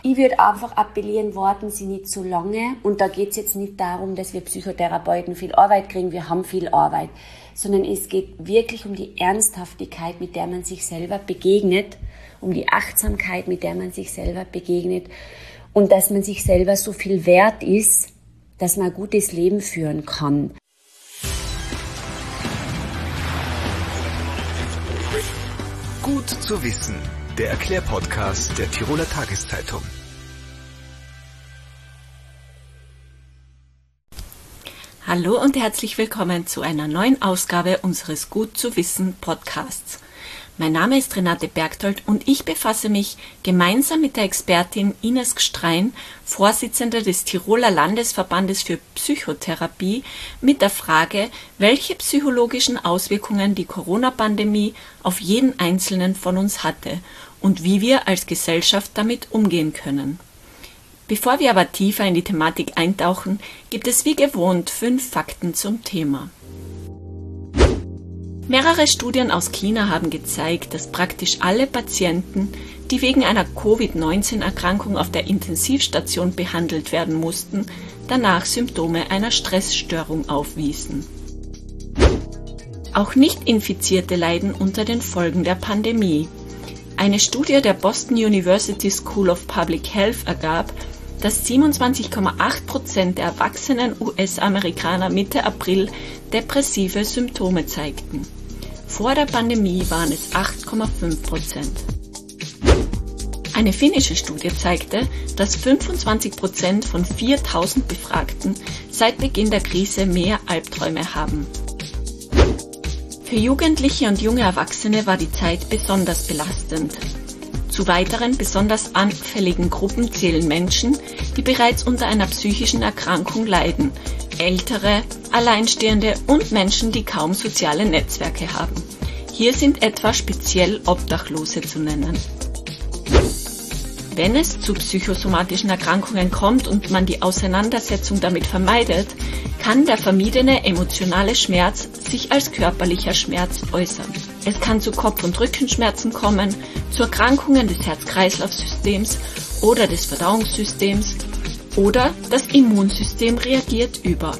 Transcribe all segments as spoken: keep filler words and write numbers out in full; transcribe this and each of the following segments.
Ich würde einfach appellieren, warten Sie nicht zu lange. Und da geht es jetzt nicht darum, dass wir Psychotherapeuten viel Arbeit kriegen, wir haben viel Arbeit. Sondern es geht wirklich um die Ernsthaftigkeit, mit der man sich selber begegnet, um die Achtsamkeit, mit der man sich selber begegnet und dass man sich selber so viel wert ist, dass man ein gutes Leben führen kann. Gut zu wissen. Der Erklärpodcast der Tiroler Tageszeitung. Hallo und herzlich willkommen zu einer neuen Ausgabe unseres Gut zu wissen Podcasts. Mein Name ist Renate Bergtold und ich befasse mich gemeinsam mit der Expertin Ines Gstrein, Vorsitzende des Tiroler Landesverbandes für Psychotherapie, mit der Frage, welche psychologischen Auswirkungen die Corona-Pandemie auf jeden Einzelnen von uns hatte und wie wir als Gesellschaft damit umgehen können. Bevor wir aber tiefer in die Thematik eintauchen, gibt es wie gewohnt fünf Fakten zum Thema. Mehrere Studien aus China haben gezeigt, dass praktisch alle Patienten, die wegen einer Covid neunzehn Erkrankung auf der Intensivstation behandelt werden mussten, danach Symptome einer Stressstörung aufwiesen. Auch Nicht-Infizierte leiden unter den Folgen der Pandemie. Eine Studie der Boston University School of Public Health ergab, dass siebenundzwanzig Komma acht Prozent der erwachsenen U S-Amerikaner Mitte April depressive Symptome zeigten. Vor der Pandemie waren es acht Komma fünf Prozent. Eine finnische Studie zeigte, dass fünfundzwanzig Prozent von viertausend Befragten seit Beginn der Krise mehr Albträume haben. Für Jugendliche und junge Erwachsene war die Zeit besonders belastend. Zu weiteren besonders anfälligen Gruppen zählen Menschen, die bereits unter einer psychischen Erkrankung leiden, Ältere, Alleinstehende und Menschen, die kaum soziale Netzwerke haben. Hier sind etwa speziell Obdachlose zu nennen. Wenn es zu psychosomatischen Erkrankungen kommt und man die Auseinandersetzung damit vermeidet, kann der vermiedene emotionale Schmerz sich als körperlicher Schmerz äußern. Es kann zu Kopf- und Rückenschmerzen kommen, zu Erkrankungen des Herz-Kreislauf-Systems oder des Verdauungssystems oder das Immunsystem reagiert über.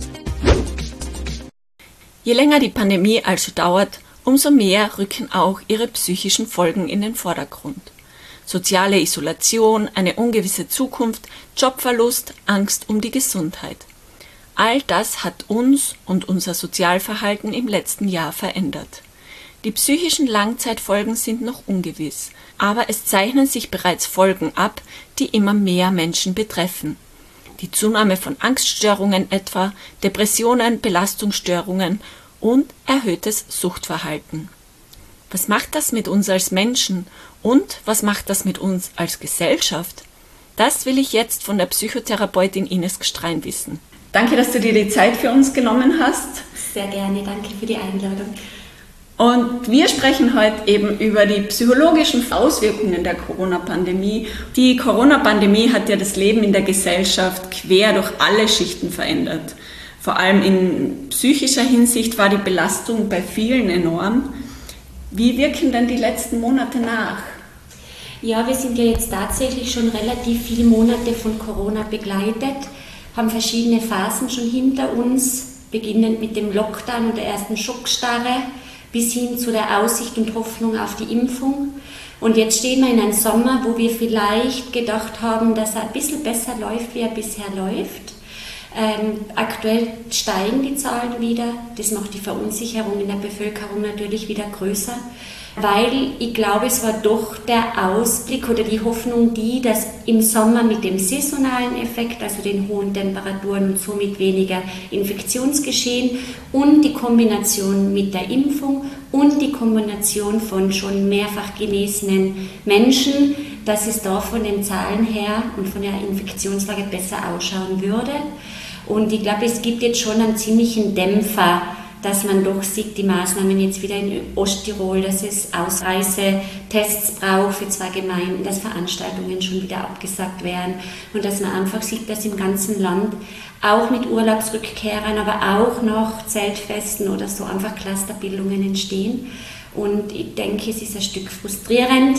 Je länger die Pandemie also dauert, umso mehr rücken auch ihre psychischen Folgen in den Vordergrund. Soziale Isolation, eine ungewisse Zukunft, Jobverlust, Angst um die Gesundheit. All das hat uns und unser Sozialverhalten im letzten Jahr verändert. Die psychischen Langzeitfolgen sind noch ungewiss, aber es zeichnen sich bereits Folgen ab, die immer mehr Menschen betreffen. Die Zunahme von Angststörungen etwa, Depressionen, Belastungsstörungen und erhöhtes Suchtverhalten. Was macht das mit uns als Menschen und was macht das mit uns als Gesellschaft? Das will ich jetzt von der Psychotherapeutin Ines Gstrein wissen. Danke, dass du dir die Zeit für uns genommen hast. Sehr gerne, danke für die Einladung. Und wir sprechen heute eben über die psychologischen Auswirkungen der Corona-Pandemie. Die Corona-Pandemie hat ja das Leben in der Gesellschaft quer durch alle Schichten verändert. Vor allem in psychischer Hinsicht war die Belastung bei vielen enorm. Wie wirken denn die letzten Monate nach? Ja, wir sind ja jetzt tatsächlich schon relativ viele Monate von Corona begleitet, haben verschiedene Phasen schon hinter uns, beginnend mit dem Lockdown und der ersten Schockstarre, bis hin zu der Aussicht und Hoffnung auf die Impfung. Und jetzt stehen wir in einem Sommer, wo wir vielleicht gedacht haben, dass er ein bisschen besser läuft, wie er bisher läuft. Ähm, aktuell steigen die Zahlen wieder. Das macht die Verunsicherung in der Bevölkerung natürlich wieder größer. Weil ich glaube, es war doch der Ausblick oder die Hoffnung die, dass im Sommer mit dem saisonalen Effekt, also den hohen Temperaturen und somit weniger Infektionsgeschehen und die Kombination mit der Impfung und die Kombination von schon mehrfach genesenen Menschen, dass es da von den Zahlen her und von der Infektionslage besser ausschauen würde. Und ich glaube, es gibt jetzt schon einen ziemlichen Dämpfer, dass man doch sieht, die Maßnahmen jetzt wieder in Osttirol, dass es Ausreisetests braucht für zwei Gemeinden, dass Veranstaltungen schon wieder abgesagt werden und dass man einfach sieht, dass im ganzen Land auch mit Urlaubsrückkehrern, aber auch noch Zeltfesten oder so einfach Clusterbildungen entstehen. Und ich denke, es ist ein Stück frustrierend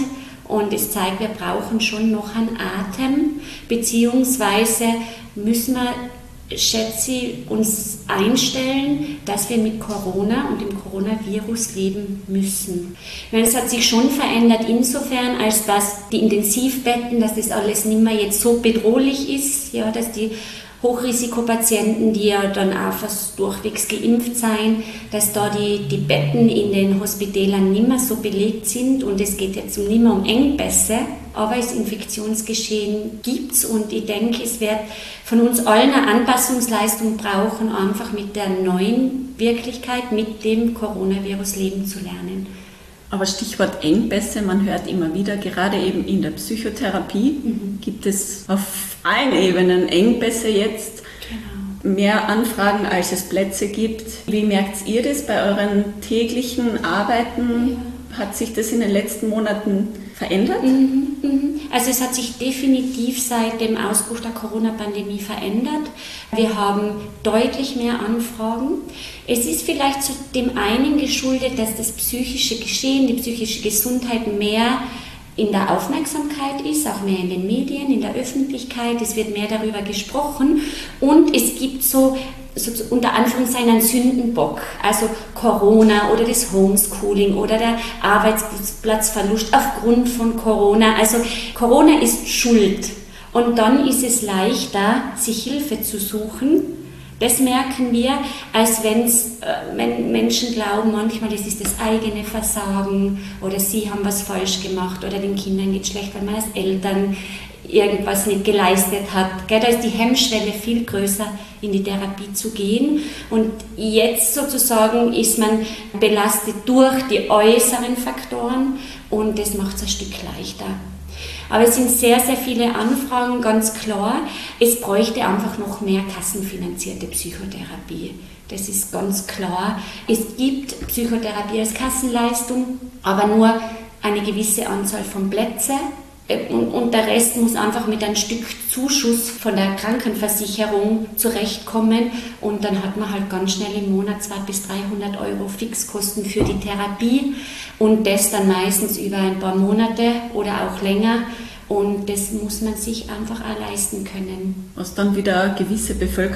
Und es zeigt, wir brauchen schon noch einen Atem, beziehungsweise müssen wir, schätze ich, uns einstellen, dass wir mit Corona und dem Coronavirus leben müssen. Ich meine, es hat sich schon verändert insofern, als dass die Intensivbetten, dass das alles nicht mehr jetzt so bedrohlich ist, ja, dass die Hochrisikopatienten, die ja dann auch fast durchwegs geimpft sein, dass da die, die Betten in den Hospitälern nicht mehr so belegt sind und es geht jetzt nicht mehr um Engpässe, aber das Infektionsgeschehen gibt es und ich denke, es wird von uns allen eine Anpassungsleistung brauchen, einfach mit der neuen Wirklichkeit, mit dem Coronavirus leben zu lernen. Aber Stichwort Engpässe, man hört immer wieder, gerade eben in der Psychotherapie mhm. gibt es auf allen Ebenen Engpässe jetzt, genau. Mehr Anfragen, als es Plätze gibt. Wie merkt ihr das bei euren täglichen Arbeiten? Ja. Hat sich das in den letzten Monaten verändert? Mhm, mhm. Also es hat sich definitiv seit dem Ausbruch der Corona-Pandemie verändert. Wir haben deutlich mehr Anfragen. Es ist vielleicht zu dem einen geschuldet, dass das psychische Geschehen, die psychische Gesundheit mehr in der Aufmerksamkeit ist, auch mehr in den Medien, in der Öffentlichkeit. Es wird mehr darüber gesprochen und es gibt so, so unter Anführungszeichen einen Sündenbock, also Corona oder das Homeschooling oder der Arbeitsplatzverlust aufgrund von Corona. Also Corona ist schuld und dann ist es leichter, sich Hilfe zu suchen. Das merken wir, als wenn's, äh, wenn Menschen glauben, manchmal das ist das eigene Versagen oder sie haben was falsch gemacht oder den Kindern geht schlecht, weil man als Eltern irgendwas nicht geleistet hat. Gell? Da ist die Hemmschwelle viel größer, in die Therapie zu gehen. Und jetzt sozusagen ist man belastet durch die äußeren Faktoren und das macht es ein Stück leichter. Aber es sind sehr, sehr viele Anfragen, ganz klar. Es bräuchte einfach noch mehr kassenfinanzierte Psychotherapie. Das ist ganz klar. Es gibt Psychotherapie als Kassenleistung, aber nur eine gewisse Anzahl von Plätzen. Und, und der Rest muss einfach mit einem Stück Zuschuss von der Krankenversicherung zurechtkommen. Und dann hat man halt ganz schnell im Monat zweihundert bis dreihundert Euro Fixkosten für die Therapie. Und das dann meistens über ein paar Monate oder auch länger. Und das muss man sich einfach auch leisten können. Was dann wieder gewisse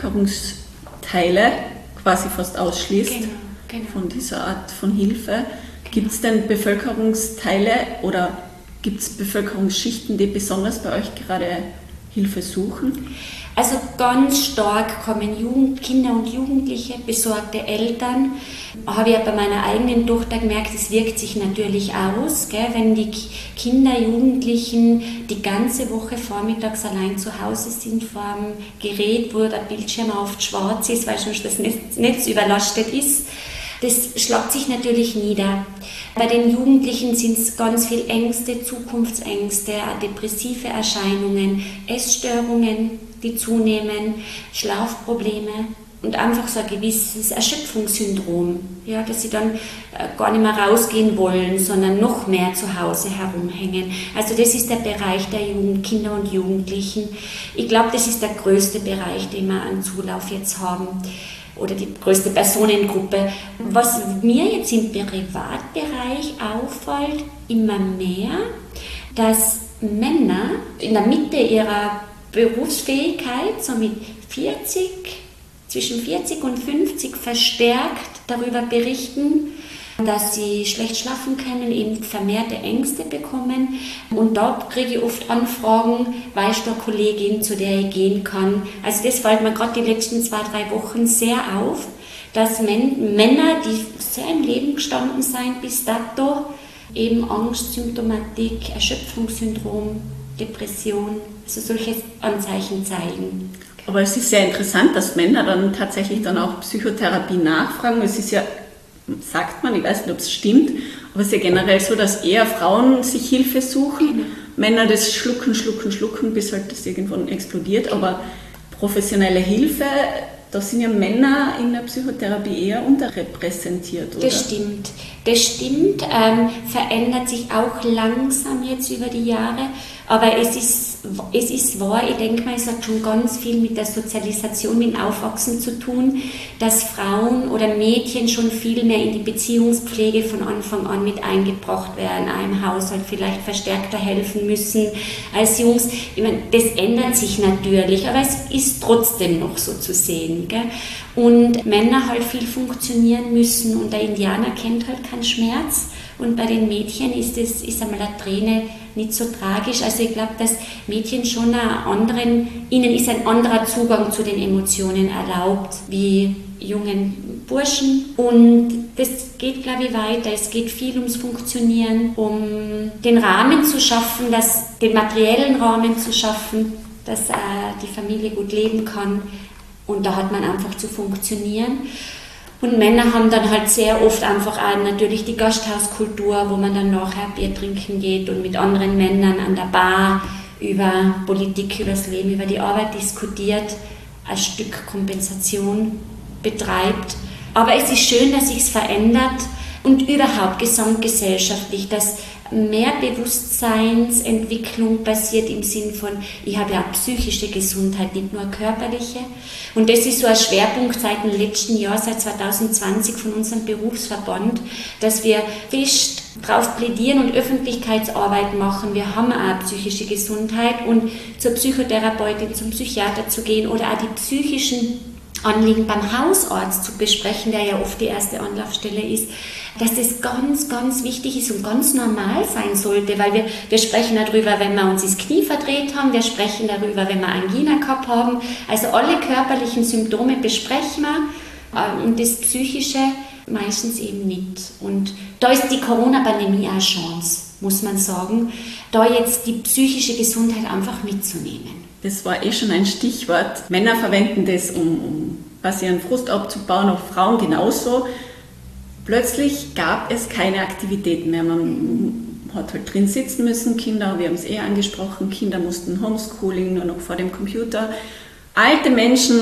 Bevölkerungsteile quasi fast ausschließt, genau, genau. Von dieser Art von Hilfe. Genau. Gibt es denn Bevölkerungsteile oder gibt es Bevölkerungsschichten, die besonders bei euch gerade Hilfe suchen? Also ganz stark kommen Jugend, Kinder und Jugendliche, besorgte Eltern. Habe ich ja bei meiner eigenen Tochter gemerkt, es wirkt sich natürlich aus, gell, wenn die Kinder, Jugendlichen die ganze Woche vormittags allein zu Hause sind vor einem Gerät, wo der Bildschirm oft schwarz ist, weil sonst das Netz überlastet ist. Das schlägt sich natürlich nieder. Bei den Jugendlichen sind es ganz viel Ängste, Zukunftsängste, depressive Erscheinungen, Essstörungen, die zunehmen, Schlafprobleme und einfach so ein gewisses Erschöpfungssyndrom, ja, dass sie dann gar nicht mehr rausgehen wollen, sondern noch mehr zu Hause herumhängen. Also das ist der Bereich der Jugend, Kinder und Jugendlichen. Ich glaube, das ist der größte Bereich, den wir an Zulauf jetzt haben. Oder die größte Personengruppe. Was mir jetzt im Privatbereich auffällt, immer mehr, dass Männer in der Mitte ihrer Berufsfähigkeit, so mit vierzig, zwischen vierzig und fünfzig verstärkt darüber berichten, dass sie schlecht schlafen können, eben vermehrte Ängste bekommen. Und dort kriege ich oft Anfragen, weißt du, eine Kollegin, zu der ich gehen kann. Also das fällt mir gerade die letzten zwei, drei Wochen sehr auf, dass Men- Männer, die sehr im Leben gestanden sind bis dato, eben Angstsymptomatik, Erschöpfungssyndrom, Depression, also solche Anzeichen zeigen. Aber es ist sehr interessant, dass Männer dann tatsächlich dann auch Psychotherapie nachfragen. Es ist ja, sagt man, ich weiß nicht, ob es stimmt, aber es ist ja generell so, dass eher Frauen sich Hilfe suchen, mhm. Männer das schlucken, schlucken, schlucken, bis halt das irgendwann explodiert. Aber professionelle Hilfe, da sind ja Männer in der Psychotherapie eher unterrepräsentiert, oder? Das stimmt, das stimmt, ähm, verändert sich auch langsam jetzt über die Jahre, aber es ist es ist wahr, ich denke mal, es hat schon ganz viel mit der Sozialisation, mit dem Aufwachsen zu tun, dass Frauen oder Mädchen schon viel mehr in die Beziehungspflege von Anfang an mit eingebracht werden, einem Haushalt vielleicht verstärkter helfen müssen als Jungs. Ich meine, das ändert sich natürlich, aber es ist trotzdem noch so zu sehen. Gell? Und Männer halt viel funktionieren müssen und der Indianer kennt halt keinen Schmerz. Und bei den Mädchen ist es ist einmal eine Träne nicht so tragisch. Also ich glaube, dass Mädchen schon einen anderen, ihnen ist ein anderer Zugang zu den Emotionen erlaubt wie jungen Burschen. Und das geht, glaube ich, weiter. Es geht viel ums Funktionieren, um den Rahmen zu schaffen, dass, den materiellen Rahmen zu schaffen, dass äh, die Familie gut leben kann. Und da hat man einfach zu funktionieren. Und Männer haben dann halt sehr oft einfach auch natürlich die Gasthauskultur, wo man dann nachher Bier trinken geht und mit anderen Männern an der Bar über Politik, über das Leben, über die Arbeit diskutiert, ein Stück Kompensation betreibt. Aber es ist schön, dass sich's verändert und überhaupt gesamtgesellschaftlich, dass mehr Bewusstseinsentwicklung passiert im Sinn von, ich habe ja auch psychische Gesundheit, nicht nur körperliche. Und das ist so ein Schwerpunkt seit dem letzten Jahr, seit zwanzig zwanzig von unserem Berufsverband, dass wir fest darauf plädieren und Öffentlichkeitsarbeit machen. Wir haben auch psychische Gesundheit und zur Psychotherapeutin, zum Psychiater zu gehen oder auch die psychischen Anliegen beim Hausarzt zu besprechen, der ja oft die erste Anlaufstelle ist, dass das ganz, ganz wichtig ist und ganz normal sein sollte, weil wir, wir sprechen darüber, wenn wir uns das Knie verdreht haben, wir sprechen darüber, wenn wir Angina gehabt haben, also alle körperlichen Symptome besprechen wir und das Psychische meistens eben nicht. Und da ist die Corona-Pandemie auch eine Chance, muss man sagen, da jetzt die psychische Gesundheit einfach mitzunehmen. Das war eh schon ein Stichwort. Männer verwenden das, um, um quasi ihren Frust abzubauen, auch Frauen genauso. Plötzlich gab es keine Aktivitäten mehr. Man hat halt drin sitzen müssen, Kinder, wir haben es eh angesprochen, Kinder mussten Homeschooling, nur noch vor dem Computer. Alte Menschen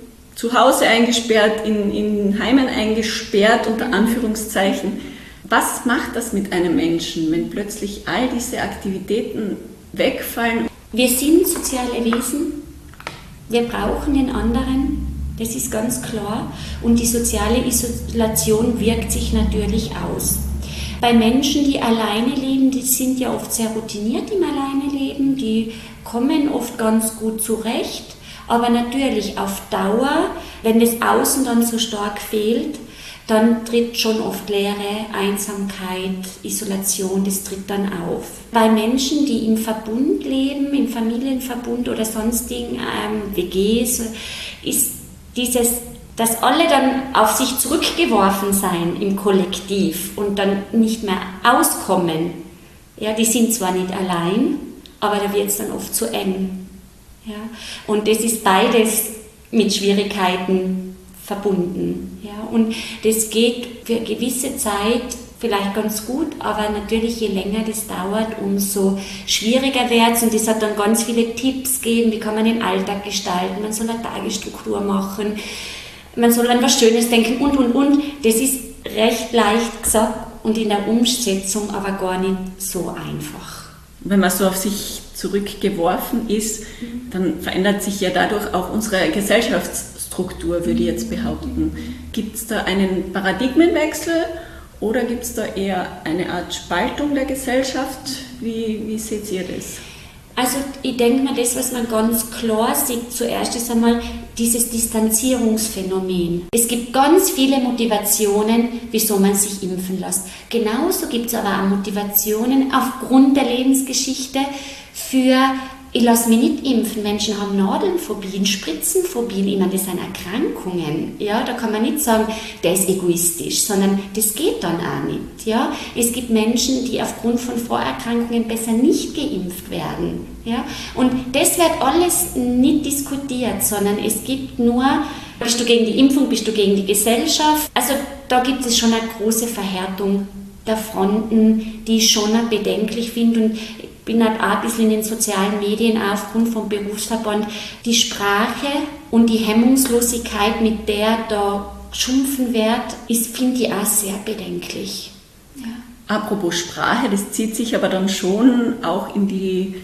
zu Hause eingesperrt, in, in Heimen eingesperrt, unter Anführungszeichen. Was macht das mit einem Menschen, wenn plötzlich all diese Aktivitäten wegfallen? Wir sind soziale Wesen, wir brauchen den anderen, das ist ganz klar. Und die soziale Isolation wirkt sich natürlich aus. Bei Menschen, die alleine leben, die sind ja oft sehr routiniert im Alleineleben, die kommen oft ganz gut zurecht. Aber natürlich auf Dauer, wenn das Außen dann so stark fehlt, dann tritt schon oft Leere, Einsamkeit, Isolation, das tritt dann auf. Bei Menschen, die im Verbund leben, im Familienverbund oder sonstigen ähm, W Gs, ist dieses, dass alle dann auf sich zurückgeworfen sein im Kollektiv und dann nicht mehr auskommen. Ja, die sind zwar nicht allein, aber da wird es dann oft zu eng. Ja? Und das ist beides mit Schwierigkeiten verbunden. Ja? Und das geht für eine gewisse Zeit vielleicht ganz gut, aber natürlich je länger das dauert, umso schwieriger wird es. Und es hat dann ganz viele Tipps gegeben, wie kann man den Alltag gestalten, man soll eine Tagesstruktur machen, man soll an was Schönes denken und, und, und. Das ist recht leicht gesagt und in der Umsetzung aber gar nicht so einfach. Wenn man so auf sich zurückgeworfen ist, dann verändert sich ja dadurch auch unsere Gesellschaftsstruktur, würde ich jetzt behaupten. Gibt es da einen Paradigmenwechsel oder gibt es da eher eine Art Spaltung der Gesellschaft? Wie, wie seht ihr das? Also ich denke mal, das, was man ganz klar sieht, zuerst ist einmal dieses Distanzierungsphänomen. Es gibt ganz viele Motivationen, wieso man sich impfen lässt. Genauso gibt es aber auch Motivationen aufgrund der Lebensgeschichte für, ich lasse mich nicht impfen. Menschen haben Nadelnphobien, Spritzenphobien, ich meine, das sind Erkrankungen. Ja, da kann man nicht sagen, der ist egoistisch, sondern das geht dann auch nicht. Ja. Es gibt Menschen, die aufgrund von Vorerkrankungen besser nicht geimpft werden. Ja. Und das wird alles nicht diskutiert, sondern es gibt nur, bist du gegen die Impfung, bist du gegen die Gesellschaft. Also da gibt es schon eine große Verhärtung der Fronten, die ich schon bedenklich finde. Und ich bin halt auch ein bisschen in den sozialen Medien aufgrund vom Berufsverband. Die Sprache und die Hemmungslosigkeit, mit der da geschumpfen wird, ist, finde ich auch sehr bedenklich. Ja. Apropos Sprache, das zieht sich aber dann schon auch in die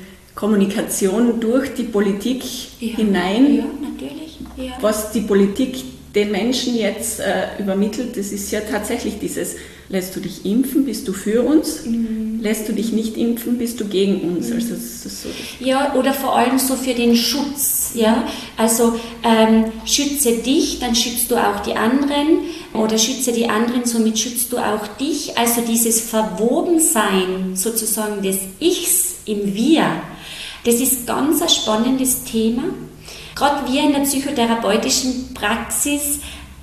Kommunikation durch die Politik ja. hinein. Ja, natürlich. Ja. Was die Politik den Menschen jetzt äh, übermittelt, das ist ja tatsächlich dieses, lässt du dich impfen, bist du für uns, mhm. lässt du dich nicht impfen, bist du gegen uns. Mhm. Also das ist so. Ja, oder vor allem so für den Schutz. Ja? Also ähm, schütze dich, dann schützt du auch die anderen, oder schütze die anderen, somit schützt du auch dich. Also dieses Verwobensein sozusagen des Ichs im Wir, das ist ganz ein spannendes Thema. Gerade wir in der psychotherapeutischen Praxis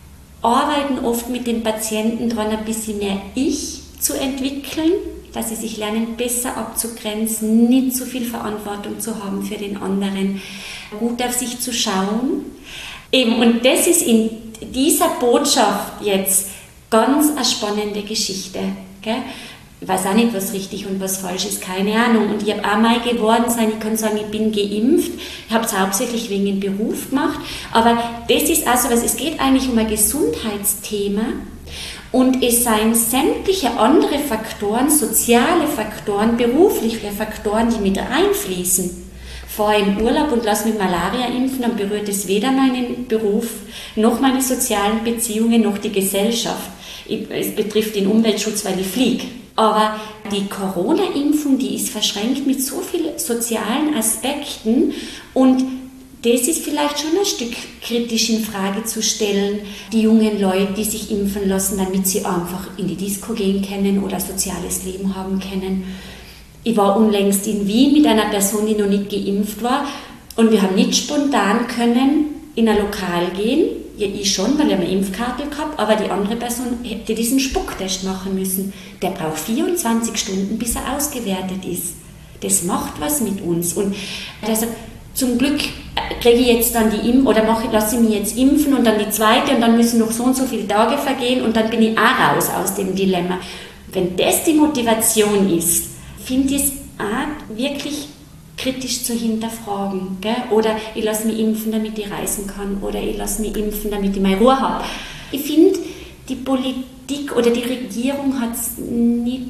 arbeiten oft mit den Patienten daran, ein bisschen mehr Ich zu entwickeln, dass sie sich lernen, besser abzugrenzen, nicht so viel Verantwortung zu haben für den anderen, gut auf sich zu schauen. Eben, und das ist in dieser Botschaft jetzt ganz eine spannende Geschichte. Gell? Ich weiß auch nicht, was richtig und was falsch ist, keine Ahnung. Und ich habe auch mal geworden sein, ich kann sagen, ich bin geimpft. Ich habe es hauptsächlich wegen dem Beruf gemacht. Aber das ist also was, es geht eigentlich um ein Gesundheitsthema. Und es seien sämtliche andere Faktoren, soziale Faktoren, berufliche Faktoren, die mit einfließen. Fahre im Urlaub und lasse mich Malaria impfen, dann berührt es weder meinen Beruf, noch meine sozialen Beziehungen, noch die Gesellschaft. Es betrifft den Umweltschutz, weil ich fliege. Aber die Corona-Impfung, die ist verschränkt mit so vielen sozialen Aspekten und das ist vielleicht schon ein Stück kritisch in Frage zu stellen, die jungen Leute, die sich impfen lassen, damit sie einfach in die Disco gehen können oder ein soziales Leben haben können. Ich war unlängst in Wien mit einer Person, die noch nicht geimpft war und wir haben nicht spontan können in ein Lokal gehen. Ja, ich schon, weil ich eine Impfkarte gehabt, aber die andere Person hätte diesen Spucktest machen müssen. Der braucht vierundzwanzig Stunden, bis er ausgewertet ist. Das macht was mit uns. Und also, zum Glück kriege ich jetzt dann die Impfung oder mache, lasse ich mich jetzt impfen und dann die zweite und dann müssen noch so und so viele Tage vergehen und dann bin ich auch raus aus dem Dilemma. Wenn das die Motivation ist, finde ich es auch wirklich kritisch zu hinterfragen. Gell? Oder ich lasse mich impfen, damit ich reisen kann. Oder ich lasse mich impfen, damit ich meine Ruhe habe. Ich finde, die Politik oder die Regierung hat es nicht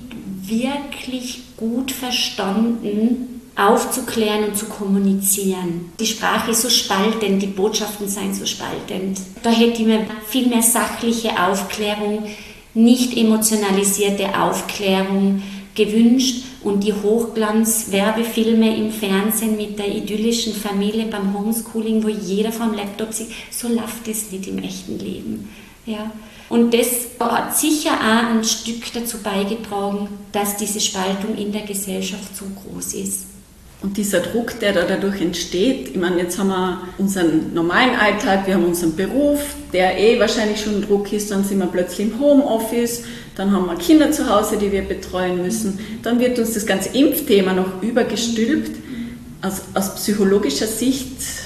wirklich gut verstanden, aufzuklären und zu kommunizieren. Die Sprache ist so spaltend, die Botschaften seien so spaltend. Da hätte ich mir viel mehr sachliche Aufklärung, nicht emotionalisierte Aufklärung gewünscht und die Hochglanz-Werbefilme im Fernsehen mit der idyllischen Familie beim Homeschooling, wo jeder vor dem Laptop sitzt, so läuft es nicht im echten Leben. Ja. Und das hat sicher auch ein Stück dazu beigetragen, dass diese Spaltung in der Gesellschaft so groß ist. Und dieser Druck, der da dadurch entsteht, ich meine, jetzt haben wir unseren normalen Alltag, wir haben unseren Beruf, der eh wahrscheinlich schon Druck ist, dann sind wir plötzlich im Homeoffice, dann haben wir Kinder zu Hause, die wir betreuen müssen, dann wird uns das ganze Impfthema noch übergestülpt. Aus, aus psychologischer Sicht,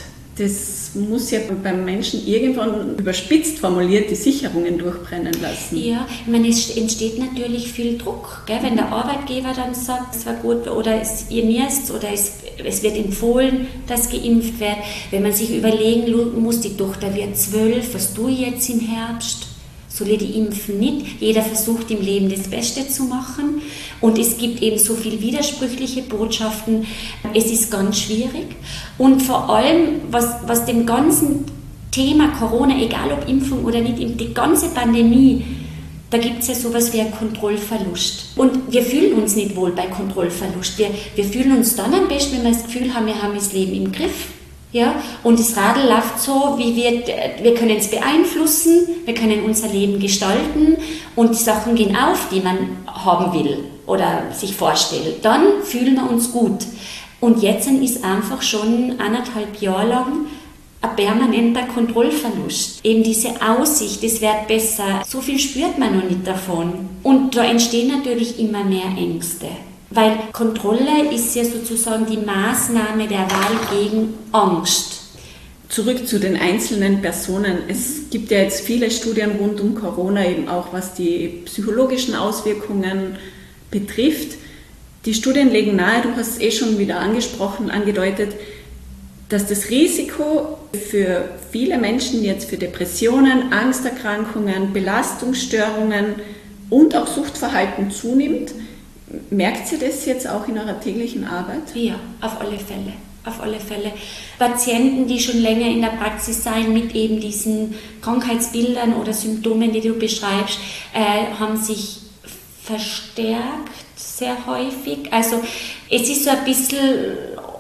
das muss ja beim Menschen irgendwann überspitzt formuliert die Sicherungen durchbrennen lassen. Ja, ich meine, es entsteht natürlich viel Druck, gell? Wenn der Arbeitgeber dann sagt, es war gut oder es, ihr müsst oder es, es wird empfohlen, dass geimpft wird. Wenn man sich überlegen muss, die Tochter wird zwölf, was tue ich jetzt im Herbst? Soll ich die impfen nicht? Jeder versucht im Leben das Beste zu machen und es gibt eben so viele widersprüchliche Botschaften. Es ist ganz schwierig und vor allem, was, was dem ganzen Thema Corona, egal ob Impfung oder nicht, die ganze Pandemie, da gibt es ja sowas wie einen Kontrollverlust. Und wir fühlen uns nicht wohl bei Kontrollverlust. Wir, wir fühlen uns dann am besten, wenn wir das Gefühl haben, wir haben das Leben im Griff. Ja, und das Radl läuft so, wie wir, wir können es beeinflussen, wir können unser Leben gestalten und die Sachen gehen auf, die man haben will oder sich vorstellt. Dann fühlen wir uns gut. Und jetzt ist einfach schon anderthalb Jahre lang ein permanenter Kontrollverlust. Eben diese Aussicht, es wird besser, so viel spürt man noch nicht davon. Und da entstehen natürlich immer mehr Ängste. Weil Kontrolle ist ja sozusagen die Maßnahme der Wahl gegen Angst. Zurück zu den einzelnen Personen. Es gibt ja jetzt viele Studien rund um Corona, eben auch was die psychologischen Auswirkungen betrifft. Die Studien legen nahe, du hast es eh schon wieder angesprochen, angedeutet, dass das Risiko für viele Menschen jetzt für Depressionen, Angsterkrankungen, Belastungsstörungen und auch Suchtverhalten zunimmt, Merkt Sie das jetzt auch in eurer täglichen Arbeit? Ja, auf alle Fälle. Auf alle Fälle. Patienten, die schon länger in der Praxis sein, mit eben diesen Krankheitsbildern oder Symptomen, die du beschreibst, äh, haben sich verstärkt sehr häufig. Also es ist so ein bisschen,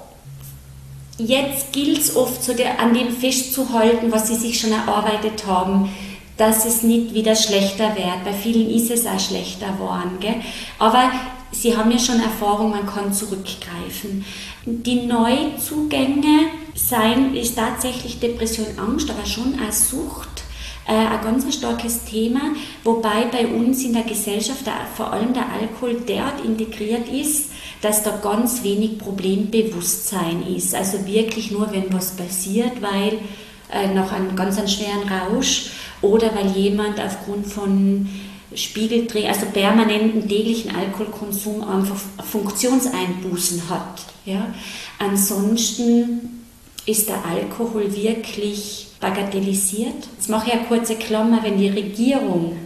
jetzt gilt es oft so der, an dem festzuhalten, was sie sich schon erarbeitet haben, dass es nicht wieder schlechter wird. Bei vielen ist es auch schlechter geworden. Gell? Aber sie haben ja schon Erfahrung, man kann zurückgreifen. Die Neuzugänge sein, ist tatsächlich Depression, Angst, aber schon auch Sucht. Ein ganz starkes Thema, wobei bei uns in der Gesellschaft der, vor allem der Alkohol derart integriert ist, dass da ganz wenig Problembewusstsein ist. Also wirklich nur, wenn was passiert, weil äh, nach einem ganz einen schweren Rausch oder weil jemand aufgrund von Spiegeldreh, also permanenten täglichen Alkoholkonsum einfach Funktionseinbußen hat. Ja? Ansonsten ist der Alkohol wirklich bagatellisiert. Jetzt mache ich eine kurze Klammer, wenn die Regierung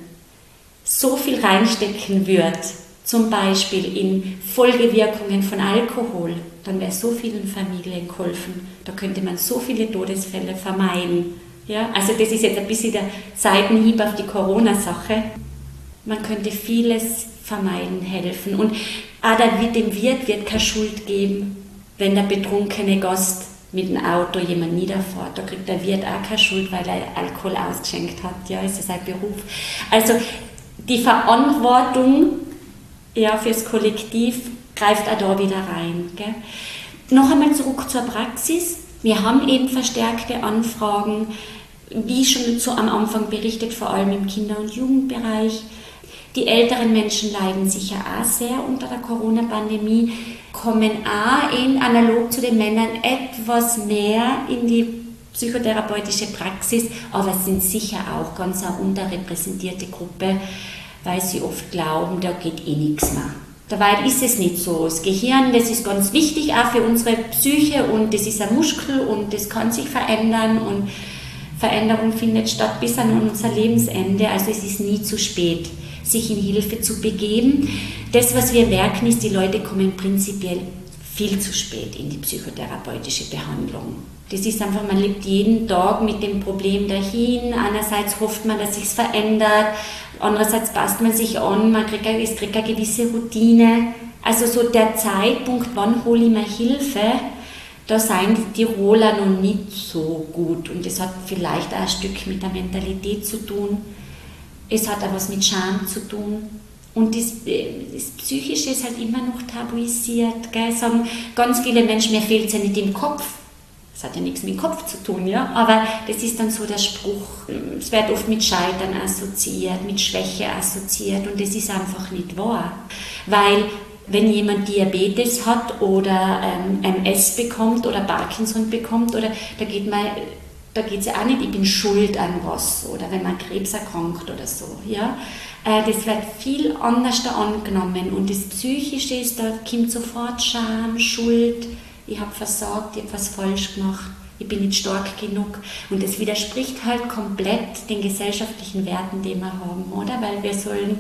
so viel reinstecken wird, zum Beispiel in Folgewirkungen von Alkohol, dann wäre so vielen Familien geholfen. Da könnte man so viele Todesfälle vermeiden. Ja? Also das ist jetzt ein bisschen der Seitenhieb auf die Corona-Sache. Man könnte vieles vermeiden, helfen. Und auch dem Wirt wird keine Schuld geben, wenn der betrunkene Gast mit dem Auto jemand niederfährt. Da kriegt der Wirt auch keine Schuld, weil er Alkohol ausgeschenkt hat. Ja, es ist sein Beruf. Also die Verantwortung ja, fürs Kollektiv greift auch da wieder rein. Gell? Noch einmal zurück zur Praxis. Wir haben eben verstärkte Anfragen, wie schon so am Anfang berichtet, vor allem im Kinder- und Jugendbereich. Die älteren Menschen leiden sicher auch sehr unter der Corona-Pandemie, kommen auch in, analog zu den Männern etwas mehr in die psychotherapeutische Praxis, aber sind sicher auch ganz eine unterrepräsentierte Gruppe, weil sie oft glauben, da geht eh nichts mehr. Dabei ist es nicht so. Das Gehirn, das ist ganz wichtig auch für unsere Psyche und das ist ein Muskel und das kann sich verändern und Veränderung findet statt bis an unser Lebensende, also es ist nie zu spät, sich in Hilfe zu begeben. Das, was wir merken, ist, die Leute kommen prinzipiell viel zu spät in die psychotherapeutische Behandlung. Das ist einfach, man lebt jeden Tag mit dem Problem dahin. Einerseits hofft man, dass es sich verändert, andererseits passt man sich an, man kriegt, es kriegt eine gewisse Routine. Also so der Zeitpunkt, wann hole ich mir Hilfe, da seien die Tiroler noch nicht so gut. Und das hat vielleicht auch ein Stück mit der Mentalität zu tun. Es hat auch was mit Scham zu tun. Und das, das Psychische ist halt immer noch tabuisiert. Gell? Sagen ganz viele Menschen, mir fehlt es ja nicht im Kopf. Das hat ja nichts mit dem Kopf zu tun, ja. Aber das ist dann so der Spruch. Es wird oft mit Scheitern assoziiert, mit Schwäche assoziiert. Und das ist einfach nicht wahr. Weil wenn jemand Diabetes hat oder ähm, M S bekommt oder Parkinson bekommt, oder da geht man, da geht es ja auch nicht, ich bin schuld an was, oder wenn man Krebs erkrankt oder so. Ja? Äh, das wird viel anders da angenommen und das Psychische ist, da kommt sofort Scham, Schuld, ich habe versagt, ich habe was falsch gemacht, ich bin nicht stark genug. Und das widerspricht halt komplett den gesellschaftlichen Werten, die wir haben, oder? Weil wir sollen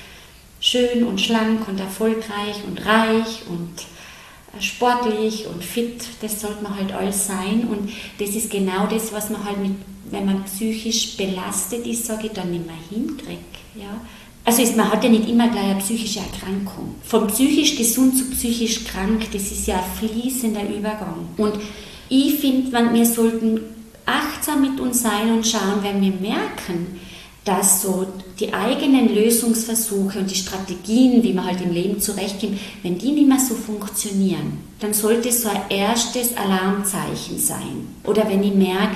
schön und schlank und erfolgreich und reich und sportlich und fit, das sollte man halt alles sein. Und das ist genau das, was man halt, mit, wenn man psychisch belastet ist, sage ich, dann nicht mehr hinkriegt. Ja? Also ist, man hat ja nicht immer gleich eine psychische Erkrankung. Von psychisch gesund zu psychisch krank, das ist ja ein fließender Übergang. Und ich finde, wir sollten achtsam mit uns sein und schauen, wenn wir merken, dass so die eigenen Lösungsversuche und die Strategien, wie man halt im Leben zurechtkommt, wenn die nicht mehr so funktionieren, dann sollte es so ein erstes Alarmzeichen sein. Oder wenn ich merke,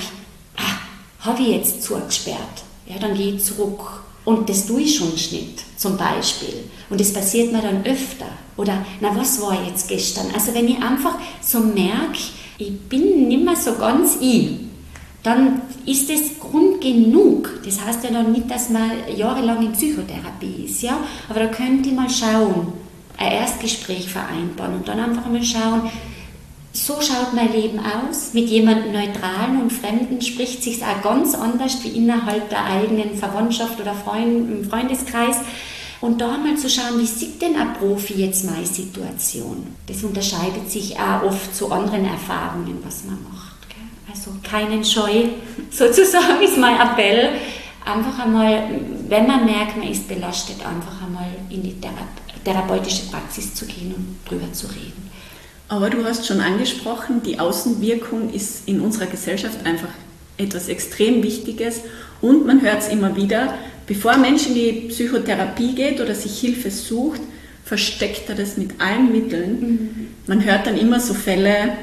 ah, habe ich jetzt zugesperrt, ja, dann gehe ich zurück. Und das tue ich schon nicht, zum Beispiel. Und das passiert mir dann öfter. Oder, na, was war jetzt gestern? Also wenn ich einfach so merke, ich bin nicht mehr so ganz ich, dann ist es Grund genug. Das heißt ja dann nicht, dass man jahrelang in Psychotherapie ist, ja? Aber da könnte ich mal schauen, ein Erstgespräch vereinbaren und dann einfach mal schauen, so schaut mein Leben aus. Mit jemandem Neutralen und Fremden spricht es sich auch ganz anders wie innerhalb der eigenen Verwandtschaft oder Freund, im Freundeskreis. Und da mal zu schauen, wie sieht denn ein Profi jetzt meine Situation? Das unterscheidet sich auch oft zu anderen Erfahrungen, was man macht. Gell? Also keinen Scheu, sozusagen ist mein Appell. Einfach einmal, wenn man merkt, man ist belastet, einfach einmal in die Thera- therapeutische Praxis zu gehen und drüber zu reden. Aber du hast schon angesprochen, die Außenwirkung ist in unserer Gesellschaft einfach etwas extrem Wichtiges und man hört es immer wieder, bevor ein Mensch in die Psychotherapie geht oder sich Hilfe sucht, versteckt er das mit allen Mitteln. Mhm. Man hört dann immer so Fälle,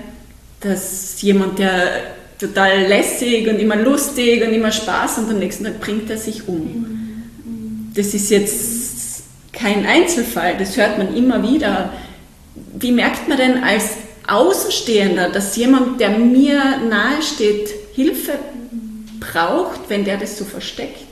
dass jemand, der total lässig und immer lustig und immer Spaß und am nächsten Tag bringt er sich um. Mhm. Das ist jetzt kein Einzelfall, das hört man immer wieder. Wie merkt man denn als Außenstehender, dass jemand, der mir nahesteht, Hilfe braucht, wenn der das so versteckt?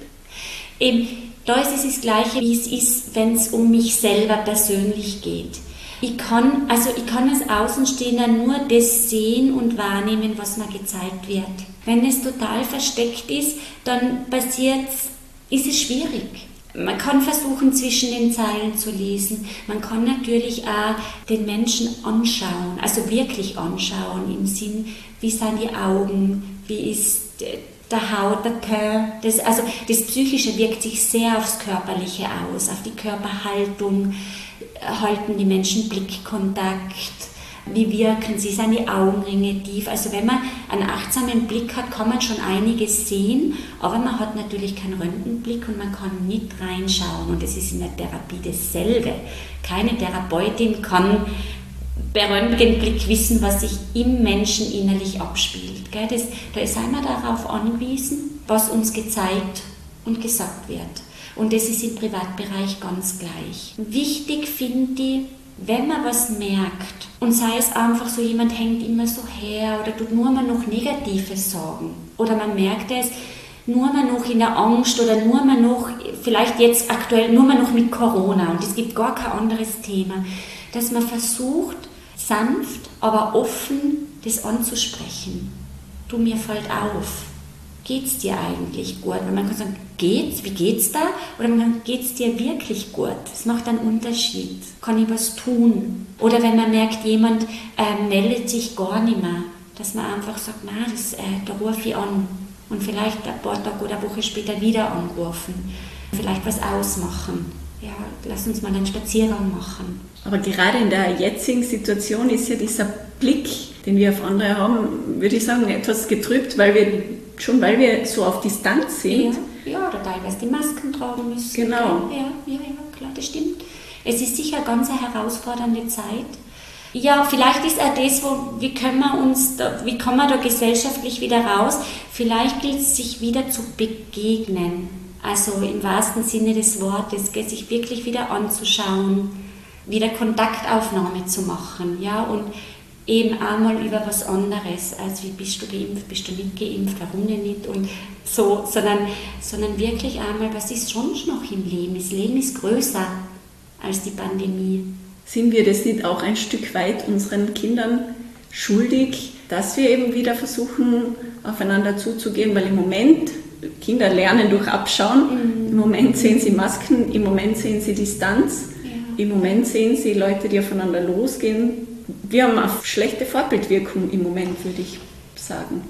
Eben, da ist es das Gleiche, wie es ist, wenn es um mich selber persönlich geht. Ich kann, also ich kann als Außenstehender nur das sehen und wahrnehmen, was mir gezeigt wird. Wenn es total versteckt ist, dann passiert, ist es schwierig. Man kann versuchen, zwischen den Zeilen zu lesen. Man kann natürlich auch den Menschen anschauen, also wirklich anschauen, im Sinn, wie sind die Augen, wie ist der Haut, der Teint. Das, also das Psychische wirkt sich sehr aufs Körperliche aus, auf die Körperhaltung. Halten die Menschen Blickkontakt? Wie wirken sie? Sind die Augenringe tief? Also wenn man einen achtsamen Blick hat, kann man schon einiges sehen, aber man hat natürlich keinen Röntgenblick und man kann nicht reinschauen. Und das ist in der Therapie dasselbe. Keine Therapeutin kann per Röntgenblick wissen, was sich im Menschen innerlich abspielt. Gell? Das, da sind wir darauf angewiesen, was uns gezeigt und gesagt wird. Und das ist im Privatbereich ganz gleich. Wichtig finde ich, wenn man was merkt, und sei es einfach so, jemand hängt immer so her oder tut nur mal noch Negatives sagen, oder man merkt es, nur mal noch in der Angst oder nur mal noch, vielleicht jetzt aktuell, nur mal noch mit Corona und es gibt gar kein anderes Thema, dass man versucht, sanft, aber offen das anzusprechen. Du, mir fällt auf. Geht's dir eigentlich gut? Weil man kann sagen, geht's? Wie geht's da? Oder man kann, geht's dir wirklich gut? Das macht einen Unterschied. Kann ich was tun? Oder wenn man merkt, jemand äh, meldet sich gar nicht mehr, dass man einfach sagt, na, das, äh, da rufe ich an. Und vielleicht ein paar Tage oder eine Woche später wieder anrufen. Vielleicht was ausmachen. Ja, lass uns mal einen Spaziergang machen. Aber gerade in der jetzigen Situation ist ja dieser Blick, den wir auf andere haben, würde ich sagen, etwas getrübt, weil wir schon weil wir so auf Distanz sind. Ja, ja, oder teilweise die Masken tragen müssen. Genau. Ja, ja, ja, klar, das stimmt. Es ist sicher eine ganz herausfordernde Zeit. Ja, vielleicht ist auch das, wo, wie können wir uns, da, wie kommen wir da gesellschaftlich wieder raus? Vielleicht gilt es, sich wieder zu begegnen. Also im wahrsten Sinne des Wortes, sich wirklich wieder anzuschauen, wieder Kontaktaufnahme zu machen, ja, und eben einmal über was anderes, als wie bist du geimpft, bist du nicht geimpft, warum denn nicht und so, sondern, sondern wirklich einmal, was ist sonst noch im Leben? Das Leben ist größer als die Pandemie. Sind wir das nicht auch ein Stück weit unseren Kindern schuldig, dass wir eben wieder versuchen, aufeinander zuzugehen, weil im Moment, Kinder lernen durch Abschauen, mhm. im Moment sehen sie Masken, im Moment sehen sie Distanz, ja. Im Moment sehen sie Leute, die aufeinander losgehen. Wir haben eine schlechte Vorbildwirkung im Moment, würde ich sagen.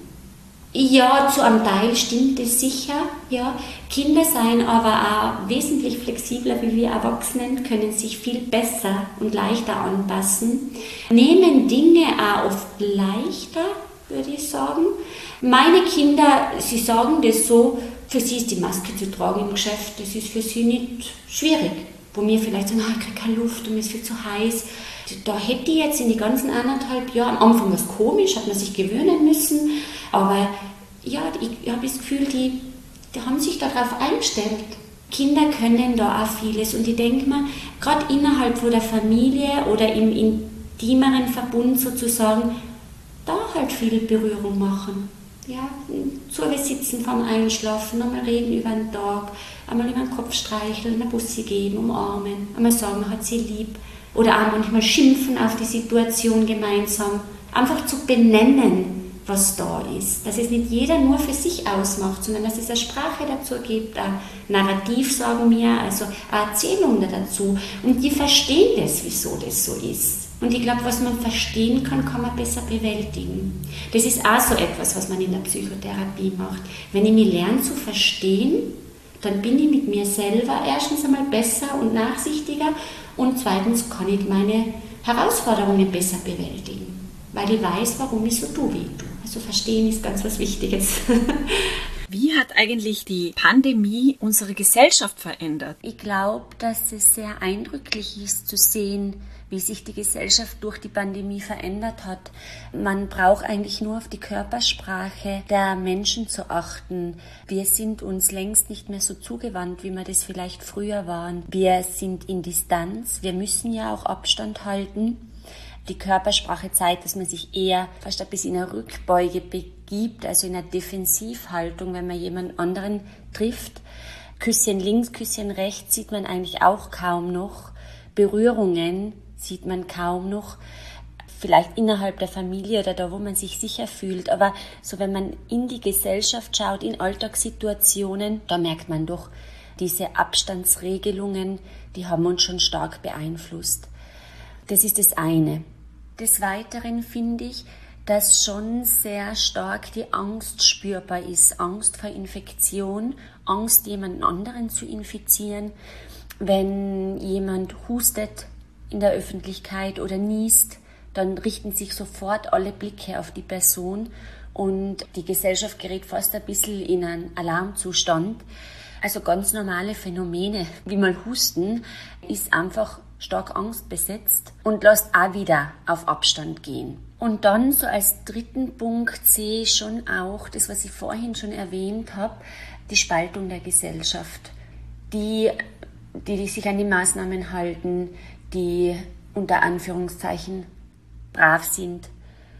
Ja, zu einem Teil stimmt es sicher. Ja. Kinder seien aber auch wesentlich flexibler wie wir Erwachsenen, können sich viel besser und leichter anpassen, nehmen Dinge auch oft leichter, würde ich sagen. Meine Kinder, sie sagen das so, für sie ist die Maske zu tragen im Geschäft, das ist für sie nicht schwierig. Wo mir vielleicht sagen, oh, ich kriege keine Luft und mir ist viel zu heiß. Da hätte ich jetzt in die ganzen anderthalb Jahre, am Anfang war es komisch, hat man sich gewöhnen müssen, aber ja, ich habe das Gefühl, die, die haben sich darauf eingestellt. Kinder können da auch vieles und ich denke mir, gerade innerhalb von der Familie oder im intimeren Verbund sozusagen, da halt viel Berührung machen. Ja, zu sitzen vorm Einschlafen, einmal reden über den Tag, einmal über den Kopf streicheln, eine Bussi geben, umarmen, einmal sagen, man hat sie lieb. Oder auch manchmal schimpfen auf die Situation gemeinsam. Einfach zu benennen, was da ist. Dass es nicht jeder nur für sich ausmacht, sondern dass es eine Sprache dazu gibt, ein Narrativ, sagen wir, also eine Erzählung dazu. Und die verstehen das, wieso das so ist. Und ich glaube, was man verstehen kann, kann man besser bewältigen. Das ist auch so etwas, was man in der Psychotherapie macht. Wenn ich mich lerne zu verstehen, dann bin ich mit mir selber erstens einmal besser und nachsichtiger und zweitens kann ich meine Herausforderungen besser bewältigen, weil ich weiß, warum ich so tue, wie ich tue. Also verstehen ist ganz was Wichtiges. Wie hat eigentlich die Pandemie unsere Gesellschaft verändert? Ich glaube, dass es sehr eindrücklich ist zu sehen, wie sich die Gesellschaft durch die Pandemie verändert hat. Man braucht eigentlich nur auf die Körpersprache der Menschen zu achten. Wir sind uns längst nicht mehr so zugewandt, wie wir das vielleicht früher waren. Wir sind in Distanz, wir müssen ja auch Abstand halten. Die Körpersprache zeigt, dass man sich eher fast ein bisschen in eine Rückbeuge begibt, also in eine Defensivhaltung, wenn man jemand anderen trifft. Küsschen links, Küsschen rechts sieht man eigentlich auch kaum noch. Berührungen sieht man kaum noch. Vielleicht innerhalb der Familie oder da, wo man sich sicher fühlt. Aber so, wenn man in die Gesellschaft schaut, in Alltagssituationen, da merkt man doch, diese Abstandsregelungen, die haben uns schon stark beeinflusst. Das ist das eine. Des Weiteren finde ich, dass schon sehr stark die Angst spürbar ist. Angst vor Infektion, Angst, jemanden anderen zu infizieren. Wenn jemand hustet in der Öffentlichkeit oder niest, dann richten sich sofort alle Blicke auf die Person und die Gesellschaft gerät fast ein bisschen in einen Alarmzustand. Also ganz normale Phänomene, wie mal Husten, ist einfach stark angstbesetzt und lässt auch wieder auf Abstand gehen. Und dann so als dritten Punkt sehe ich schon auch das, was ich vorhin schon erwähnt habe, die Spaltung der Gesellschaft. Die, die, die sich an die Maßnahmen halten, die unter Anführungszeichen brav sind,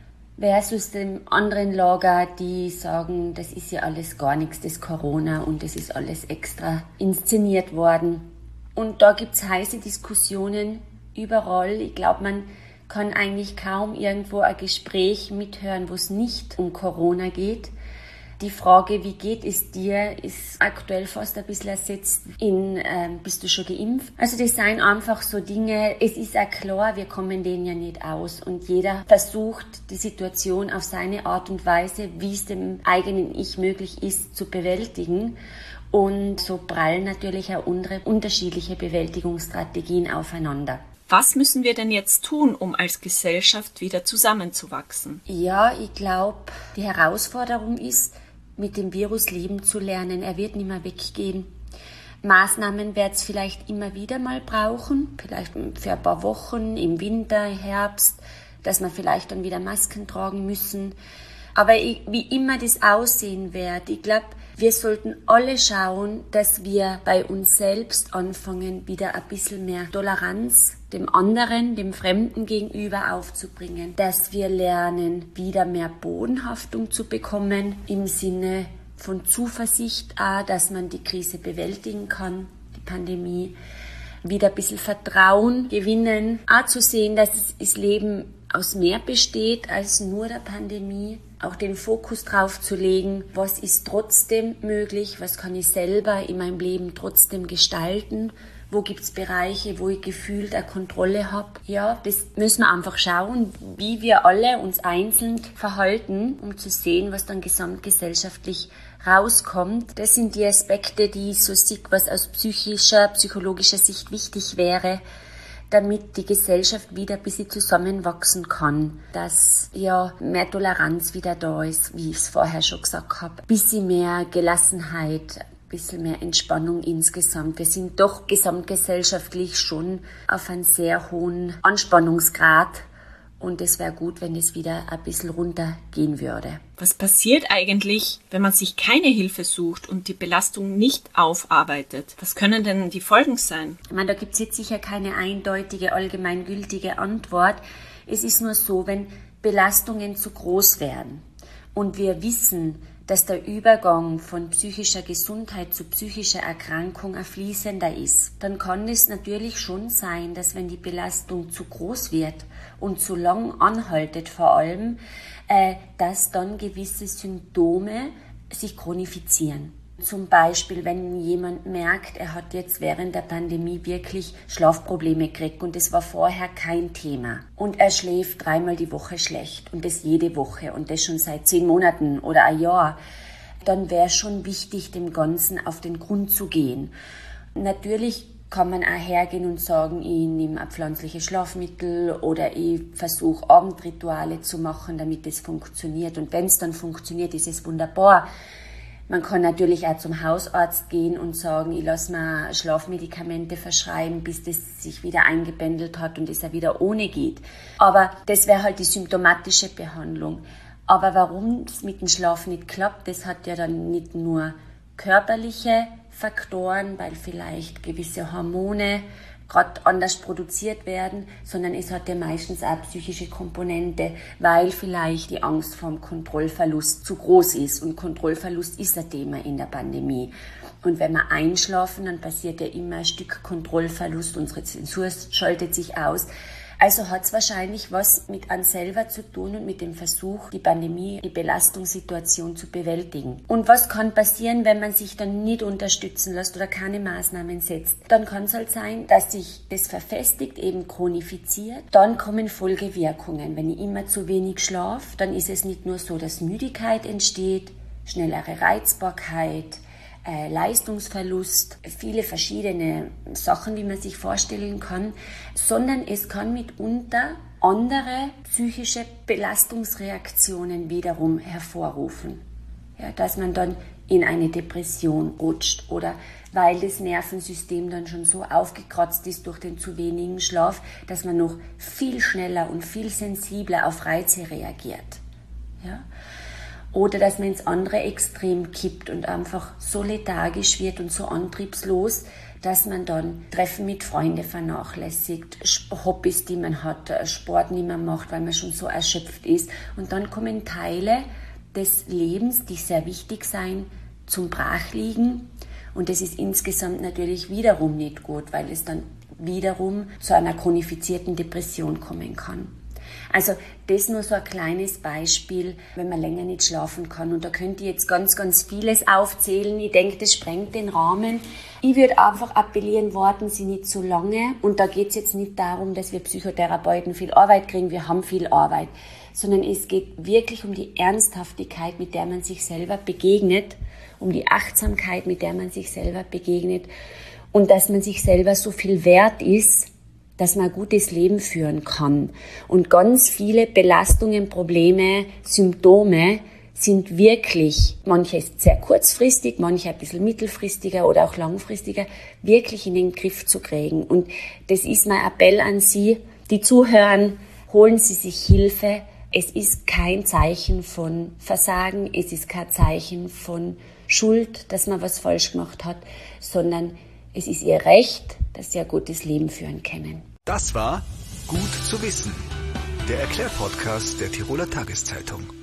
versus dem anderen Lager, die sagen, das ist ja alles gar nichts, das Corona und das ist alles extra inszeniert worden. Und da gibt es heiße Diskussionen überall. Ich glaube, man kann eigentlich kaum irgendwo ein Gespräch mithören, wo es nicht um Corona geht. Die Frage, wie geht es dir, ist aktuell fast ein bisschen ersetzt in, äh, bist du schon geimpft? Also das sind einfach so Dinge, es ist auch klar, wir kommen denen ja nicht aus und jeder versucht, die Situation auf seine Art und Weise, wie es dem eigenen Ich möglich ist, zu bewältigen. Und so prallen natürlich auch unsere unterschiedliche Bewältigungsstrategien aufeinander. Was müssen wir denn jetzt tun, um als Gesellschaft wieder zusammenzuwachsen? Ja, ich glaube, die Herausforderung ist, mit dem Virus leben zu lernen. Er wird nicht mehr weggehen. Maßnahmen wird es vielleicht immer wieder mal brauchen, vielleicht für ein paar Wochen im Winter, Herbst, dass wir vielleicht dann wieder Masken tragen müssen. Aber ich, wie immer das aussehen wird, ich glaube, wir sollten alle schauen, dass wir bei uns selbst anfangen, wieder ein bisschen mehr Toleranz dem anderen, dem Fremden gegenüber aufzubringen. Dass wir lernen, wieder mehr Bodenhaftung zu bekommen, im Sinne von Zuversicht auch, dass man die Krise bewältigen kann, die Pandemie. Wieder ein bisschen Vertrauen gewinnen, auch zu sehen, dass das Leben aus mehr besteht als nur der Pandemie. Auch den Fokus drauf zu legen, was ist trotzdem möglich, was kann ich selber in meinem Leben trotzdem gestalten, wo gibt es Bereiche, wo ich gefühlt eine Kontrolle habe. Ja, das müssen wir einfach schauen, wie wir alle uns einzeln verhalten, um zu sehen, was dann gesamtgesellschaftlich rauskommt. Das sind die Aspekte, die ich so sehe, was aus psychischer, psychologischer Sicht wichtig wäre, damit die Gesellschaft wieder ein bisschen zusammenwachsen kann, dass ja mehr Toleranz wieder da ist, wie ich es vorher schon gesagt habe, ein bisschen mehr Gelassenheit, ein bisschen mehr Entspannung insgesamt. Wir sind doch gesamtgesellschaftlich schon auf einem sehr hohen Anspannungsgrad und es wäre gut, wenn es wieder ein bisschen runtergehen würde. Was passiert eigentlich, wenn man sich keine Hilfe sucht und die Belastung nicht aufarbeitet? Was können denn die Folgen sein? Ich meine, da gibt es jetzt sicher keine eindeutige, allgemeingültige Antwort. Es ist nur so, wenn Belastungen zu groß werden und wir wissen, dass der Übergang von psychischer Gesundheit zu psychischer Erkrankung ein fließender ist, dann kann es natürlich schon sein, dass wenn die Belastung zu groß wird und zu lang anhaltet vor allem, äh, dass dann gewisse Symptome sich chronifizieren. Zum Beispiel, wenn jemand merkt, er hat jetzt während der Pandemie wirklich Schlafprobleme gekriegt und das war vorher kein Thema. Und er schläft dreimal die Woche schlecht und das jede Woche und das schon seit zehn Monaten oder ein Jahr, dann wäre schon wichtig, dem Ganzen auf den Grund zu gehen. Natürlich kann man auch hergehen und sagen, ich nehme ein pflanzliches Schlafmittel oder ich versuche Abendrituale zu machen, damit es funktioniert. Und wenn es dann funktioniert, ist es wunderbar. Man kann natürlich auch zum Hausarzt gehen und sagen, ich lasse mir Schlafmedikamente verschreiben, bis das sich wieder eingebändelt hat und es auch wieder ohne geht. Aber das wäre halt die symptomatische Behandlung. Aber warum es mit dem Schlaf nicht klappt, das hat ja dann nicht nur körperliche Faktoren, weil vielleicht gewisse Hormone gerade anders produziert werden, sondern es hat ja meistens auch psychische Komponente, weil vielleicht die Angst vor dem Kontrollverlust zu groß ist. Und Kontrollverlust ist ein Thema in der Pandemie. Und wenn wir einschlafen, dann passiert ja immer ein Stück Kontrollverlust, unsere Zensur schaltet sich aus. Also hat es wahrscheinlich was mit einem selber zu tun und mit dem Versuch, die Pandemie, die Belastungssituation zu bewältigen. Und was kann passieren, wenn man sich dann nicht unterstützen lässt oder keine Maßnahmen setzt? Dann kann es halt sein, dass sich das verfestigt, eben chronifiziert. Dann kommen Folgewirkungen. Wenn ich immer zu wenig schlafe, dann ist es nicht nur so, dass Müdigkeit entsteht, schnellere Reizbarkeit, Äh, Leistungsverlust, viele verschiedene Sachen, wie man sich vorstellen kann, sondern es kann mitunter andere psychische Belastungsreaktionen wiederum hervorrufen. Ja, dass man dann in eine Depression rutscht oder weil das Nervensystem dann schon so aufgekratzt ist durch den zu wenigen Schlaf, dass man noch viel schneller und viel sensibler auf Reize reagiert. Ja? Oder dass man ins andere Extrem kippt und einfach so lethargisch wird und so antriebslos, dass man dann Treffen mit Freunden vernachlässigt, Hobbys, die man hat, Sport nicht mehr macht, weil man schon so erschöpft ist. Und dann kommen Teile des Lebens, die sehr wichtig sein, zum Brachliegen. Und das ist insgesamt natürlich wiederum nicht gut, weil es dann wiederum zu einer chronifizierten Depression kommen kann. Also das nur so ein kleines Beispiel, wenn man länger nicht schlafen kann. Und da könnte ich jetzt ganz, ganz vieles aufzählen. Ich denke, das sprengt den Rahmen. Ich würde einfach appellieren, warten Sie nicht zu lange. Und da geht es jetzt nicht darum, dass wir Psychotherapeuten viel Arbeit kriegen. Wir haben viel Arbeit. Sondern es geht wirklich um die Ernsthaftigkeit, mit der man sich selber begegnet. Um die Achtsamkeit, mit der man sich selber begegnet. Und dass man sich selber so viel wert ist, dass man ein gutes Leben führen kann. Und ganz viele Belastungen, Probleme, Symptome sind wirklich, manche ist sehr kurzfristig, manche ein bisschen mittelfristiger oder auch langfristiger, wirklich in den Griff zu kriegen. Und das ist mein Appell an Sie, die zuhören, holen Sie sich Hilfe. Es ist kein Zeichen von Versagen, es ist kein Zeichen von Schuld, dass man was falsch gemacht hat, sondern es ist Ihr Recht, dass Sie ein gutes Leben führen können. Das war Gut zu wissen, der Erklärpodcast der Tiroler Tageszeitung.